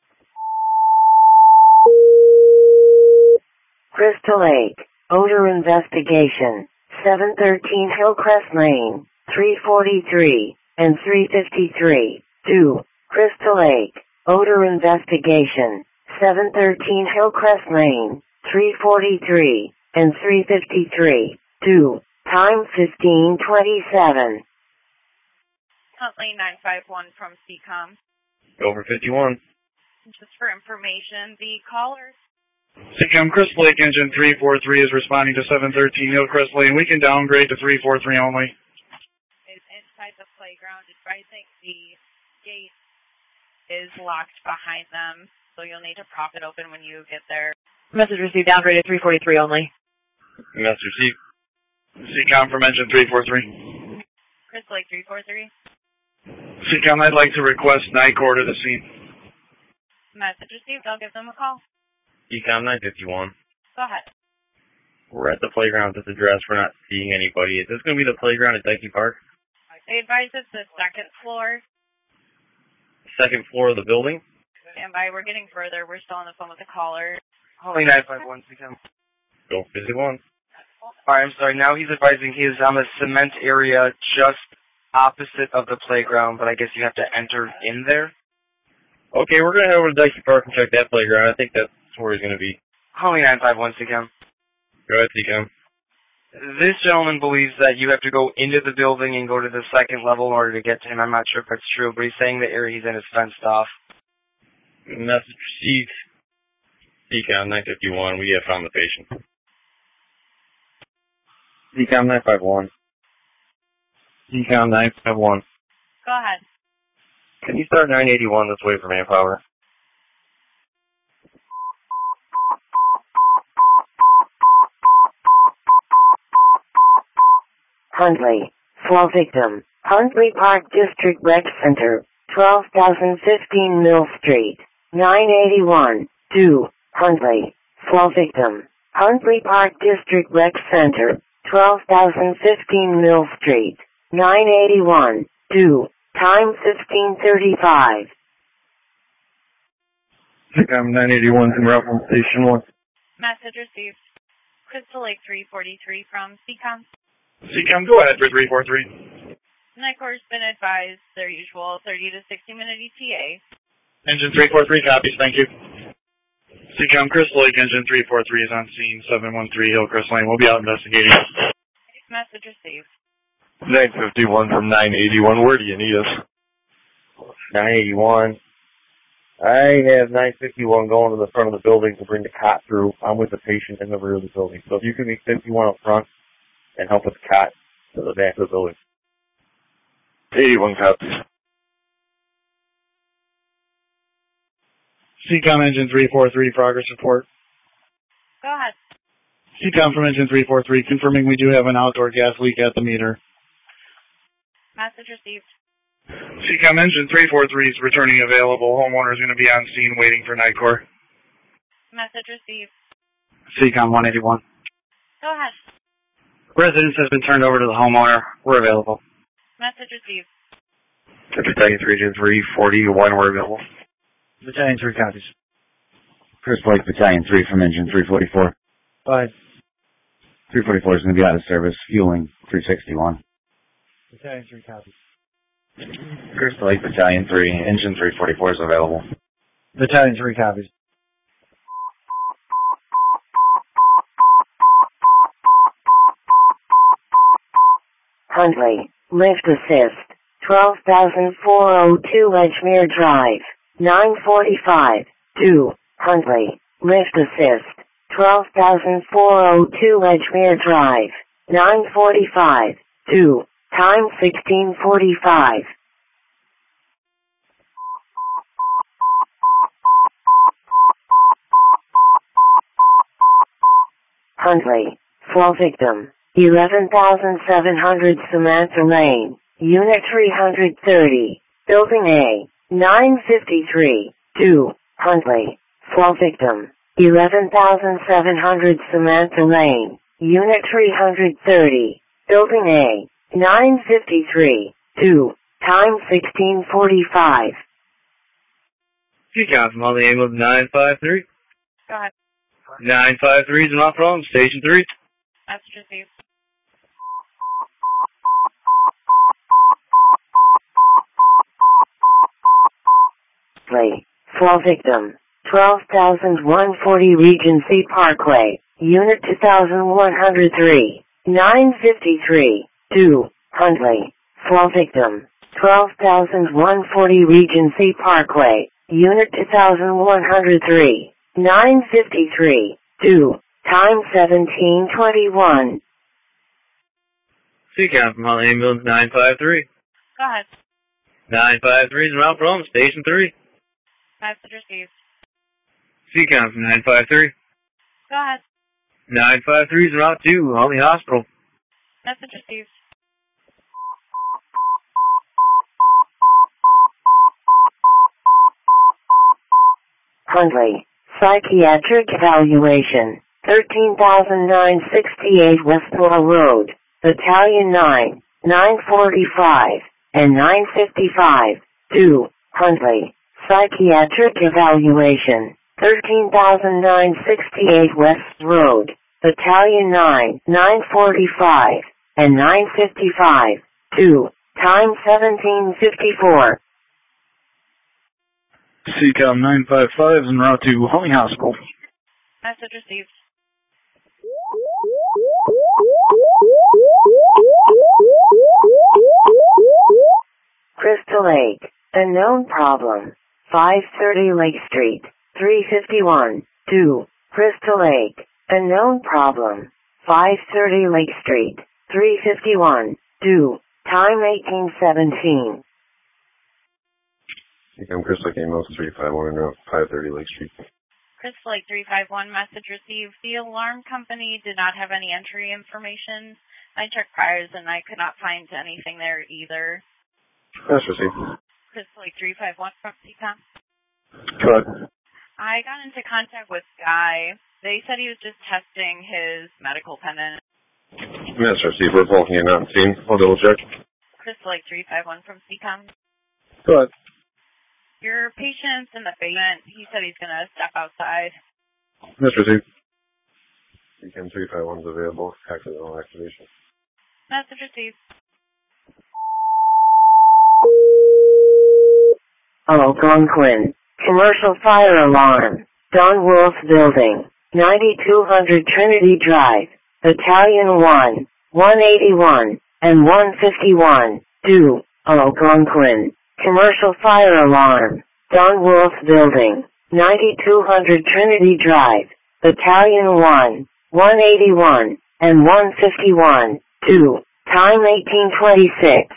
Speaker 1: Crystal Lake, odor investigation, 713 Hillcrest Lane, 343, and 353, 2, Crystal Lake, odor investigation, 713 Hillcrest Lane, 343, and 353, 2, time 1527.
Speaker 12: Huntley 951 from CCOM.
Speaker 2: Over 51.
Speaker 12: Just for information, the caller.
Speaker 13: CCOM Crystal Lake Engine 343 is responding to 713 Hillcrest Lane. We can downgrade to 343 only.
Speaker 12: Is inside the playground. Advising the gate is locked behind them, so you'll need to prop it open when you get there.
Speaker 10: Message received, downgraded 343 only.
Speaker 2: Message received.
Speaker 13: CCOM from Engine 343.
Speaker 12: Crystal Lake 343.
Speaker 13: CCOM, I'd like to request NICOR to the scene.
Speaker 12: Message received. I'll give them a call.
Speaker 2: Ecom 951.
Speaker 12: Go ahead.
Speaker 2: We're at the playground at this address. We're not seeing anybody. Is this going to be the playground at Dyke Park?
Speaker 12: They advise it's the second floor.
Speaker 2: Second floor of the building?
Speaker 12: Stand by. We're getting further. We're still on the phone with the caller.
Speaker 15: Holly 951, CCOM.
Speaker 2: Go 51.
Speaker 15: Alright, I'm sorry. Now he's advising he is on the cement area just opposite of the playground, but I guess you have to enter in there.
Speaker 2: Okay, we're going to head over to Dyke Park and check that playground. I think that's where he's going to be.
Speaker 15: Holly 951, CCOM.
Speaker 2: Go ahead, CCOM.
Speaker 15: This gentleman believes that you have to go into the building and go to the second level in order to get to him. I'm not sure if that's true, but he's saying the area he's in is fenced off.
Speaker 2: Message received. Decom 951, we have found the patient. Decom 951. Decom 951.
Speaker 12: Go ahead.
Speaker 2: Can you start 981 this way for manpower?
Speaker 1: Huntley. Fall victim. Huntley Park District Rec Center. 12,015 Mill Street. 981. 2. Huntley. Fall victim. Huntley Park District Rec Center. 12,015 Mill Street. 981. 2. Time 15:35.
Speaker 2: I'm 981 in route from Station 1.
Speaker 12: Message received. Crystal Lake 343 from CCOM.
Speaker 13: CCOM, go ahead for 343.
Speaker 12: NICOR's been advised their usual 30 to 60 minute ETA.
Speaker 13: Engine 343 copies, thank you. CCOM Crystal Lake Engine 343 is on scene, 713 Hillcrest Lane. We'll be out investigating.
Speaker 12: Message received.
Speaker 11: 951 from 981. Where do you need us?
Speaker 2: 981. I have 951 going to the front of the building to bring the cot through. I'm with the patient in the rear of the building. So if you can be 51 up front and help with the cot to the back of the building.
Speaker 11: 81 copies.
Speaker 13: CCOM Engine 343, progress report.
Speaker 12: Go ahead.
Speaker 13: CCOM from Engine 343, confirming we do have an outdoor gas leak at the meter.
Speaker 12: Message received.
Speaker 13: CCOM Engine 343 is returning available. Homeowner is going to be on scene waiting for NICOR.
Speaker 12: Message received.
Speaker 9: CCOM 181.
Speaker 12: Go ahead.
Speaker 9: Residence has been turned over to the homeowner. We're available.
Speaker 12: Message received.
Speaker 8: Battalion 3, Engine 341, we're available.
Speaker 9: Battalion 3 copies.
Speaker 16: Crystal Lake Battalion 3 from Engine 344.
Speaker 9: 5.
Speaker 16: 344 is going to be out of service, fueling 361.
Speaker 9: Battalion 3 copies.
Speaker 16: Crystal Lake Battalion 3, Engine 344 is available.
Speaker 9: Battalion 3 copies.
Speaker 1: Huntley. Lift assist. 12,402 Edgemere Drive. 945. 2. Huntley. Lift assist. 12,402 Edgemere Drive. 945. 2. Time 16:45. Huntley. Fall victim. 11,700 Samantha Lane. Unit 330. Building A. 953. 2. Huntley. Fall victim. 11,700 Samantha Lane. Unit 330. Building A. 953. 2. Time 16:45.
Speaker 2: CCOM from on the aim of 953.
Speaker 12: Go ahead.
Speaker 2: 953 is not from Station 3.
Speaker 12: Message received.
Speaker 1: Fall victim. 12,140 Regency Parkway. Unit 2,103. 953. 2. Huntley. Fall victim. 12,140 Regency Parkway, Unit 2103, 953, 2, time 1721.
Speaker 17: CCOM from Holly Ambulance 953.
Speaker 12: Go ahead.
Speaker 17: 953 is en route from Station 3.
Speaker 12: Message received.
Speaker 17: CCOM from 953.
Speaker 12: Go ahead.
Speaker 17: 953 is en route to Holly Hospital.
Speaker 12: Message received.
Speaker 1: Huntley, psychiatric evaluation, 13,968 Westmore Road, Battalion 9, 945, and 955, 2, Huntley, psychiatric evaluation, 13,968 West Road, Battalion 9, 945, and 955, 2, time 1754.
Speaker 13: CCOM 955 is en route to Holly Hospital.
Speaker 12: Message received.
Speaker 1: Crystal Lake, unknown problem, 530 Lake Street, 351, 2, Crystal Lake, unknown problem, 530 Lake Street, 351, 2, time 1817.
Speaker 11: I'm Chris Lake, Amos 351 and 530 Lake Street.
Speaker 12: Chris Lake 351, message received. The alarm company did not have any entry information. I checked priors and I could not find anything there either.
Speaker 11: That's received.
Speaker 12: Chris Lake 351 from CCOM.
Speaker 11: Correct.
Speaker 12: I got into contact with Guy. They said he was just testing his medical pendant.
Speaker 11: That's received. We're walking in on scene. I'll double check.
Speaker 12: Chris Lake 351 from CCOM.
Speaker 11: Go ahead.
Speaker 12: Your patient's in the basement. He said he's going to step outside.
Speaker 11: That's received. CCOM 351 is available. Accidental activation.
Speaker 12: Message received.
Speaker 1: Algonquin, commercial fire alarm, Don Wolf Building, 9200 Trinity Drive, Battalion 1, 181, and 151, 2, Algonquin, commercial fire alarm, Don Wolf Building, 9200 Trinity Drive, Battalion 1, 181, and 151, 2, time 1826.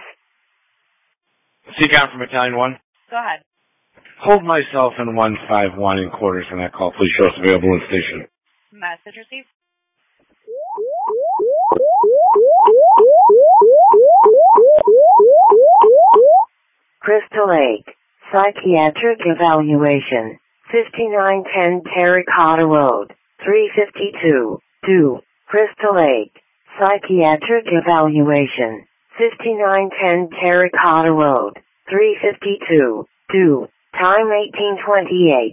Speaker 4: CCOM from Battalion 1.
Speaker 12: Go ahead.
Speaker 4: Hold myself in 151 in quarters on that call. Please show us available in station.
Speaker 12: Message received.
Speaker 1: Crystal Lake, psychiatric evaluation, 5910 Terracotta Road, 352, 2, Crystal Lake, psychiatric evaluation, 5910 Terracotta Road, 352, 2, time 1828.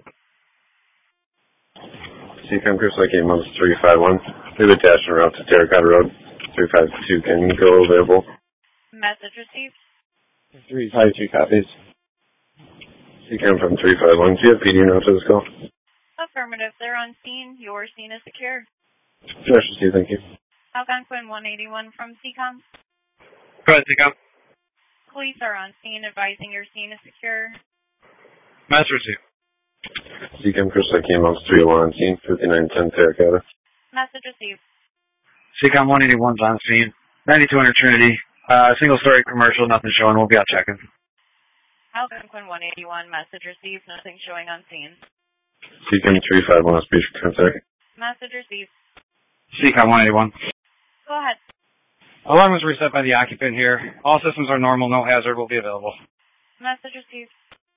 Speaker 11: CCOM Chris Lake, Amos 351. We have attached en route to Terracotta Road, 352. Can you go available?
Speaker 12: Message received.
Speaker 11: 352 copies. CCOM from 351. Do you have PD en route to this call?
Speaker 12: Affirmative. They're on scene. Your scene is secure.
Speaker 11: Josh, thank you.
Speaker 12: Algonquin 181 from CCOM.
Speaker 17: Go ahead, CCOM.
Speaker 12: Police are on scene advising your scene is secure.
Speaker 17: Message received.
Speaker 11: CCOM Chris Lake, Amos 301 on scene, 5910 Terracotta.
Speaker 12: Message received.
Speaker 13: CCOM 181's on scene. 9200 Trinity. Single story commercial, nothing showing. We'll be out checking.
Speaker 12: Algonquin 181, message received, nothing showing on scene.
Speaker 11: CCOM 351 on speech contact.
Speaker 12: Message received.
Speaker 13: CCOM 181.
Speaker 12: Go ahead.
Speaker 13: Alarm was reset by the occupant here. All systems are normal, no hazard will be available.
Speaker 12: Message received.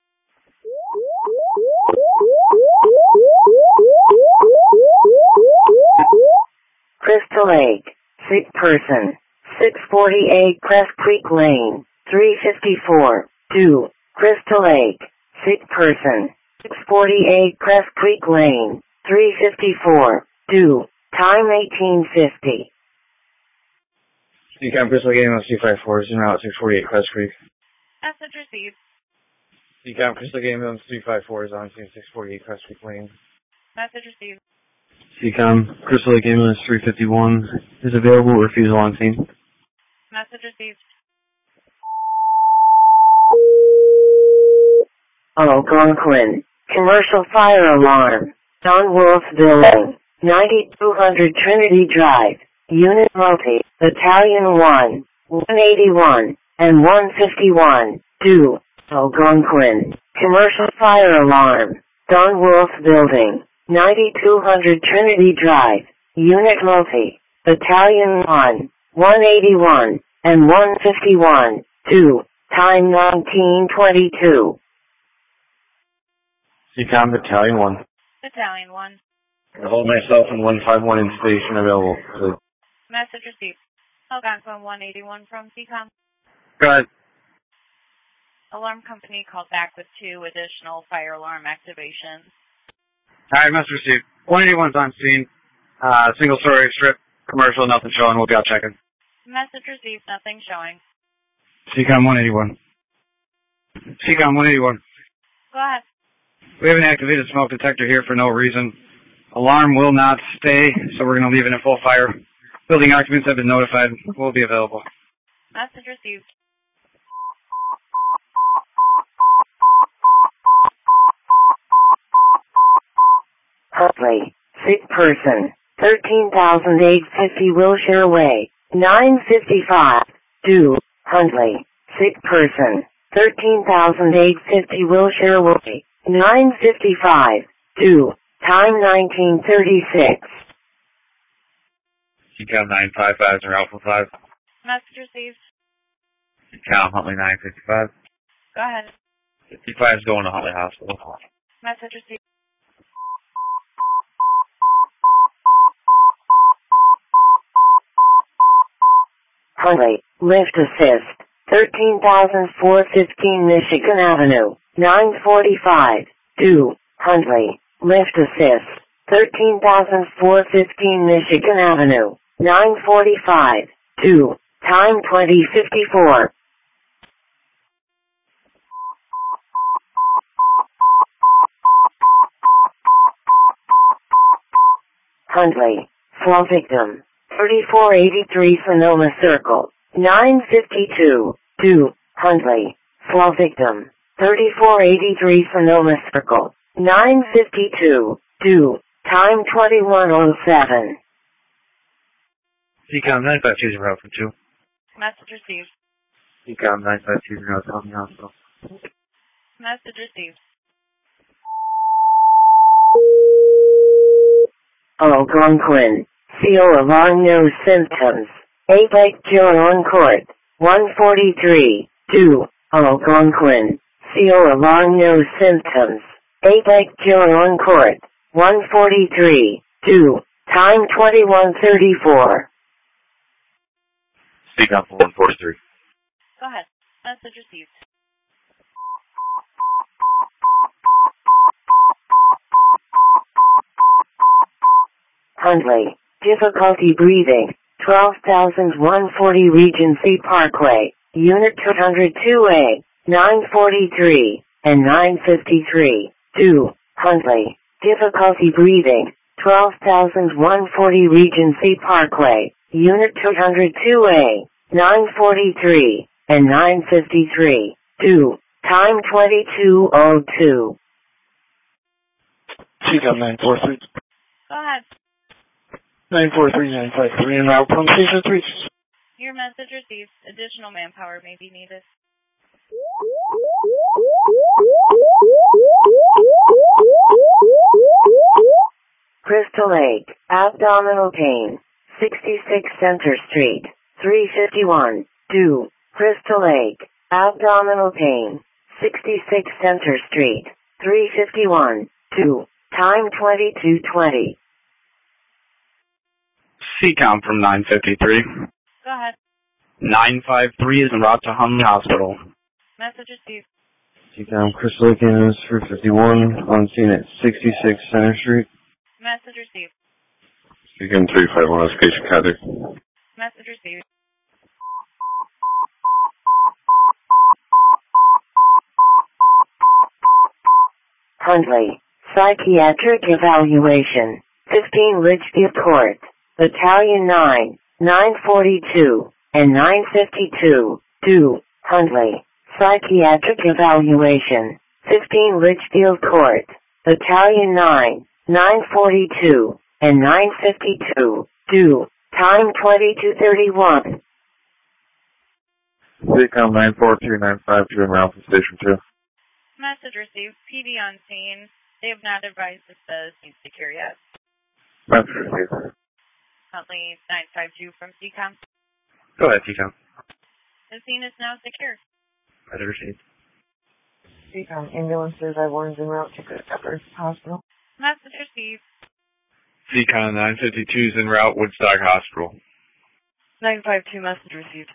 Speaker 1: Crystal Lake, sick person, 648 Crest Creek Lane, 354, 2, Crystal Lake, sick person, 648 Crest Creek Lane, 354, 2, time 1850.
Speaker 13: CCOM Crystal Lake, Amos 254 is en route 648 Crest Creek.
Speaker 12: Message received.
Speaker 13: CCOM Crystal Lake, Amos 354 is on scene 648 Crest Creek Lane.
Speaker 12: Message received.
Speaker 13: CCOM Crystal Lake, Amos 351 is available. Refusal on scene.
Speaker 12: Message received.
Speaker 1: Algonquin. Commercial fire alarm. Don Wolf Building. 9200 Trinity Drive. Unit Multi. Battalion 1. 181 and 151. 2. Algonquin. Commercial fire alarm. Don Wolf Building. 9200 Trinity Drive. Unit Multi. Battalion 1. 181 and 151. 2. Time 1922.
Speaker 11: Seacom Battalion 1.
Speaker 12: Battalion 1.
Speaker 11: I hold myself in 151 in station available.
Speaker 12: Message received. Algonquin 181 from CCOM.
Speaker 17: Go ahead.
Speaker 12: Alarm company called back with 2 additional fire alarm activations.
Speaker 17: Alright, message received. 181's on scene. Single story strip. Commercial, nothing showing. We'll be out checking.
Speaker 12: Message received. Nothing showing.
Speaker 13: CCOM 181. CCOM 181.
Speaker 12: Go ahead.
Speaker 13: We have an activated smoke detector here for no reason. Alarm will not stay, so we're going to leave it in full fire. Building occupants have been notified. We'll be available.
Speaker 12: Message received.
Speaker 1: Huntley. Sick person. 13,850 Wilshire Way. 955. 2. Huntley. Sick person. 13,850 Wilshire Way. 955. 2. Time 1936.
Speaker 7: Seacom 955 or Alpha 5.
Speaker 12: Message received.
Speaker 7: Seacom Huntley 955.
Speaker 12: Go ahead.
Speaker 7: 55 is going to Huntley Hospital.
Speaker 12: Message received.
Speaker 1: Huntley. Lift assist. 13,415 Michigan Avenue. 945. 2. Huntley. Lift assist. 13,415 Michigan Avenue. 945. 2. Time 2054. Huntley. Fall victim. 3483 Sonoma Circle. 952. 2. Huntley. Fall victim. 3483 Sonoma Circle. 952. 2. Time 2107.
Speaker 17: Seacom 952 route from 2.
Speaker 12: Message received.
Speaker 7: Seacom 952 route to Huntley Hospital.
Speaker 12: Message received.
Speaker 1: Algonquin. CO alarm no symptoms. Apex cure on court. 143. 2. Algonquin. CO alarm no symptoms. Apex cure on court. 143. 2. Time 2134.
Speaker 7: Seacom 143.
Speaker 12: Go ahead. Message received.
Speaker 1: Huntley. Difficulty breathing. 12,140 Regency Parkway. Unit 202A. 943 and 953. 2. Huntley. Difficulty breathing. 12,140 Regency Parkway. Unit 202A. 943 and 953. 2. Time 2202.
Speaker 14: CCOM 943.
Speaker 12: Go ahead.
Speaker 14: 943, 953 en route from Station 3.
Speaker 12: Your message received. Additional manpower may be needed.
Speaker 1: Crystal Lake. Abdominal pain. 66 Center Street. 351. 2. Crystal Lake. Abdominal pain. 66 Center Street. 351. 2. Time 2220.
Speaker 13: CCOM from 953.
Speaker 12: Go ahead.
Speaker 13: 953 is en route to Huntley Hospital.
Speaker 12: Message received.
Speaker 11: Seacom Crystal Lake Ambulance 351 on scene at 66 Center Street.
Speaker 12: Message received.
Speaker 8: Seacom 351 as patient contact.
Speaker 12: Message received.
Speaker 1: Huntley. Psychiatric evaluation. 15 Litchfield Court. Battalion 9. 942 and 952. 2. Huntley. Psychiatric evaluation. 15 Litchfield Court, Battalion 9, 942, and 952, due, time 22:31.
Speaker 11: CCOM 942-952 en route to Station 2.
Speaker 12: Message received. PD on scene. They have not advised if the scene's secure yet.
Speaker 11: Message received.
Speaker 12: Huntley 952 from CCOM.
Speaker 8: Go ahead, CCOM.
Speaker 12: The scene is now secure.
Speaker 8: Message received.
Speaker 10: CCOM, ambulance 351 is en route to Good Shepherd Hospital.
Speaker 12: Message received.
Speaker 6: CCOM 952 is en route, Woodstock Hospital.
Speaker 10: 952, message received.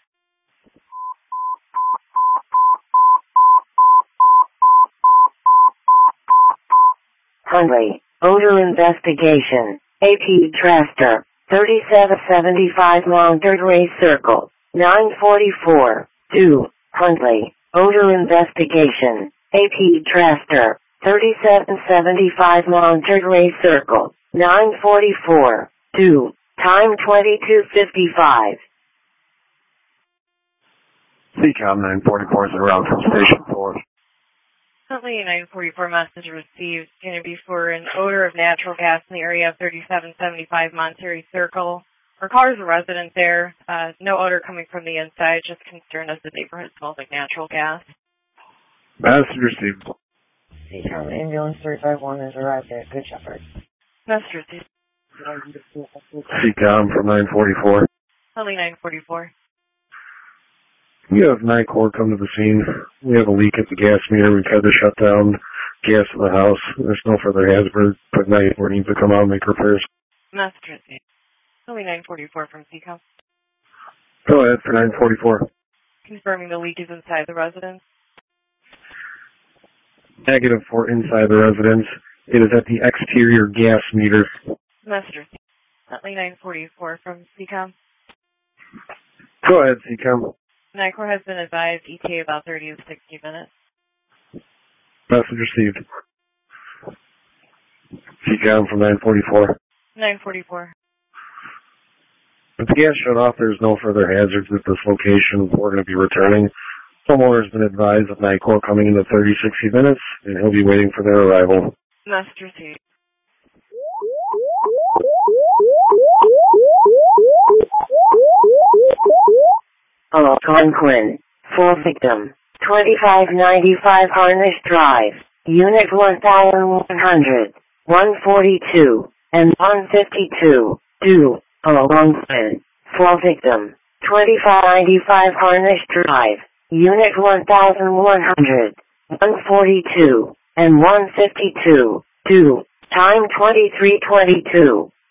Speaker 1: Huntley, odor investigation, AP Traster, 3775 Long Dirt Ray Circle, 944, due, Huntley, odor investigation, AP Traster, 3775 Long Dirt Ray Circle, 944, due, time 22:55.
Speaker 11: CCOM 944 is en route to Station 4.
Speaker 10: Huntley 944 message received. It's going to be for an odor of natural gas in the area of 3775 Monterey Circle. Our caller's a resident there. No odor coming from the inside, just concerned as the neighborhood smells like natural gas.
Speaker 11: Message received.
Speaker 10: CCOM ambulance 351 has arrived at Good Shepherd. Message received.
Speaker 11: CCOM from 944.
Speaker 10: Huntley 944.
Speaker 11: You have NICOR come to the scene. We have a leak at the gas meter. We've had to shut down gas in the house. There's no further hazard, but NICOR needs to come out and make repairs.
Speaker 10: Message received. Huntley 944 from CCOM.
Speaker 11: Go ahead for 944.
Speaker 10: Confirming the leak is inside the residence.
Speaker 11: Negative for inside the residence. It is at the exterior gas meter.
Speaker 10: Message received. Huntley 944 from CCOM.
Speaker 11: Go ahead, CCOM.
Speaker 10: NICOR has been advised ETA about 30 to 60 minutes.
Speaker 11: Message received. CCOM from 944.
Speaker 10: 944.
Speaker 11: With the gas shut off, there's no further hazards at this location. We're going to be returning. Homeowner has been advised of NICOR coming in the 30-60 minutes, and he'll be waiting for their arrival.
Speaker 10: Message received.
Speaker 1: Algonquin, full victim, 2595 Harnish Drive, Unit 1100, 142, and 152, due, Algonquin, full victim, 2595 Harnish Drive, Unit 1100, 142, and 152, due, time 23:22.